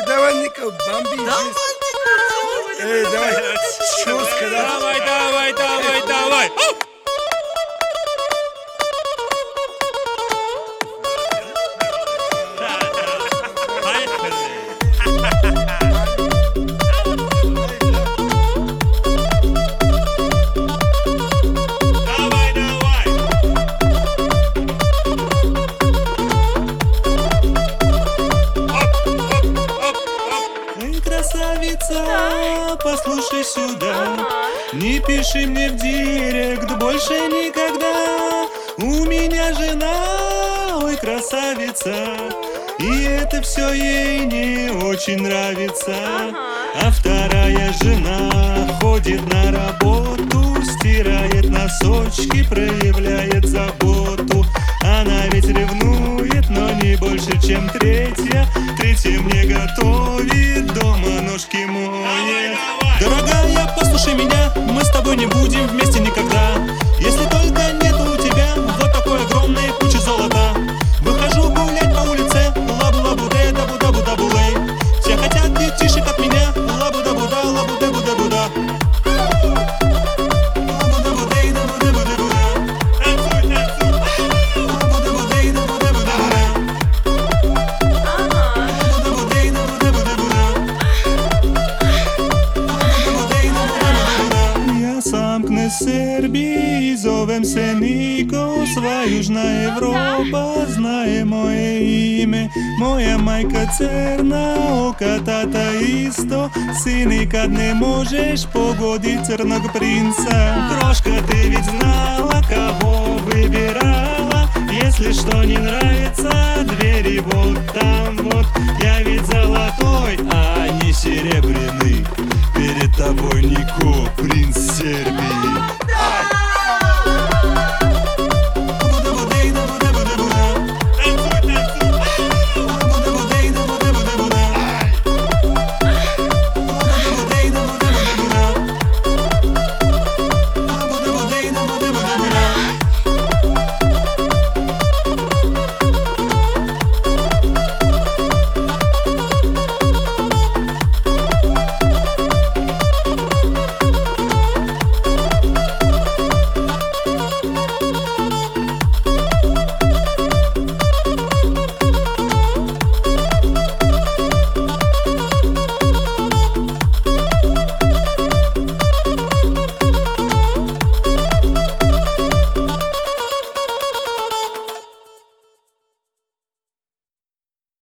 давай, Нико, бомби. Давай, четко, Давай, давай, давай, давай. Красавица, послушай сюда, не пиши мне в директ больше никогда. У меня жена, ой, красавица, и это все ей не очень нравится. А вторая жена ходит на работу, стирает носочки, проявляет заботу. Она ведь ревнует, но не больше, чем третья. Третья мне готовит, дома ножки моет. Дорогая, послушай меня, мы с тобой не будем вместе никогда, если только нету у тебя вот такой огромной кучи золота. Выхожу гулять по улице, лабу-лабу-дэ, дабу-дабу-дабу-лэй. Все хотят детишек от меня, лабу-дабу-да, лабу-дэ-бу-дэ-бу-да. Сербії зовем се Нико, Южна Европа знає моє ime. Moja majka crna, oka tata isto. Си nikad ne možeš pogodit crnog принца. Крошка, ты ведь знала, кого выбирала. Если что не нравится, двери вот там вот. Я ведь золотой, а не серебряный. Перед тобой Нико, принц Сербии.